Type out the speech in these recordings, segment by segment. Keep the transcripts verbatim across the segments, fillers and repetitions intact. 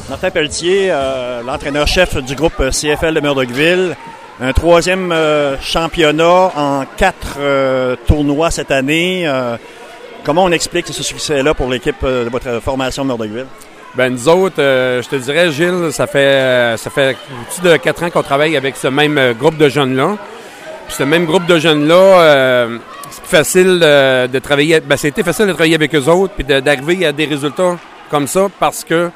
Martin Pelletier, euh, l'entraîneur-chef du groupe C F L de Murdochville. Un troisième euh, championnat en quatre euh, tournois cette année. Euh, comment on explique ce succès-là pour l'équipe euh, de votre formation de Murdochville? Ben nous autres, euh, je te dirais, Gilles, ça fait euh, ça fait au-dessus de quatre ans qu'on travaille avec ce même euh, groupe de jeunes-là. Puis ce même groupe de jeunes-là, euh, c'est plus facile euh, de travailler. Ben c'était facile de travailler avec eux autres, puis de, d'arriver à des résultats comme ça, parce que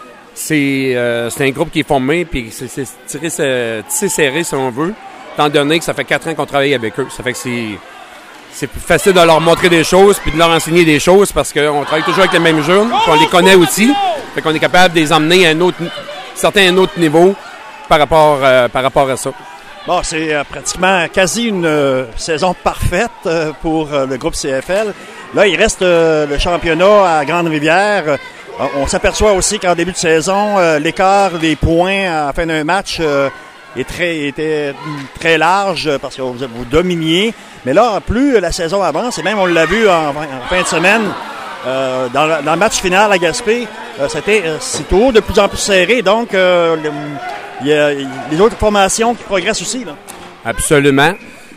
c'est euh, c'est un groupe qui est formé, puis c'est, c'est tiré, c'est, tissé serré si on veut, étant donné que ça fait quatre ans qu'on travaille avec eux. Ça fait que c'est c'est plus facile de leur montrer des choses, puis de leur enseigner des choses, parce qu'on travaille toujours avec les mêmes jeunes, puis on les connaît aussi. Fait qu'on est capable de les emmener à un autre, certains un autre niveau par rapport, euh, par rapport à ça. Bon, c'est euh, pratiquement quasi une euh, saison parfaite euh, pour euh, le groupe C F L. Là, il reste euh, le championnat à Grande-Rivière. Euh, on s'aperçoit aussi qu'en début de saison, euh, l'écart des points à la fin d'un match euh, est très, était très large parce que vous, vous dominiez. Mais là, plus la saison avance, et même on l'a vu en, en fin de semaine, euh, dans, le, dans le match final à Gaspé, euh, c'était euh, c'est toujours de plus en plus serré. Donc, euh, il y a les autres formations qui progressent aussi, là. Absolument.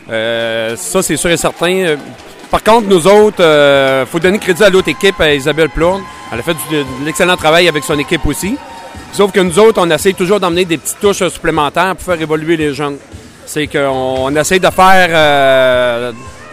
Euh, ça, c'est sûr et certain. Par contre, nous autres, il euh, faut donner crédit à l'autre équipe, à Isabelle Plourde. Elle a fait du, de l'excellent travail avec son équipe aussi. Sauf que nous autres, on essaie toujours d'emmener des petites touches supplémentaires pour faire évoluer les jeunes. C'est qu'on on essaie de faire... Euh,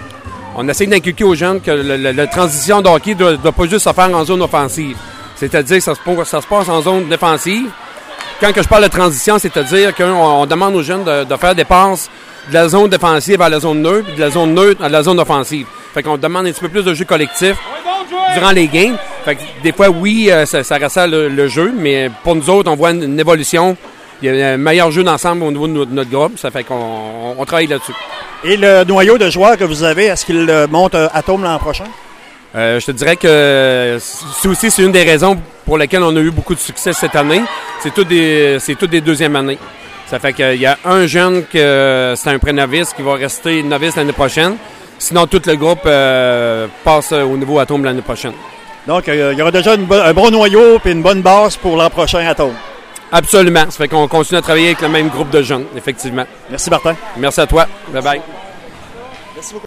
on essaie d'inculquer aux jeunes que le, le, la transition de hockey ne doit, doit pas juste se faire en zone offensive. C'est-à-dire que ça se, ça se passe en zone défensive. Quand que je parle de transition, c'est-à-dire qu'on on demande aux jeunes de, de faire des passes de la zone défensive à la zone neutre, puis de la zone neutre à la zone offensive. Fait qu'on demande un petit peu plus de jeu collectif durant les games. Fait que des fois, oui, ça, ça ressort le, le jeu, mais pour nous autres, on voit une, une évolution. Il y a un meilleur jeu d'ensemble au niveau de notre, notre groupe. Ça fait qu'on on, on travaille là-dessus. Et le noyau de joueurs que vous avez, est-ce qu'il monte à Atome l'an prochain? Euh, je te dirais que c'est aussi c'est une des raisons pour lesquelles on a eu beaucoup de succès cette année. C'est toutes des c'est toutes des deuxièmes années. Ça fait qu'il y a un jeune que c'est un pré-novice qui va rester novice l'année prochaine. Sinon, tout le groupe euh, passe au niveau Atome l'année prochaine. Donc, euh, il y aura déjà une bo- un bon noyau et une bonne base pour l'an prochain Atome. Absolument. Ça fait qu'on continue à travailler avec le même groupe de jeunes, effectivement. Merci, Martin. Merci à toi. Bye-bye. Merci beaucoup.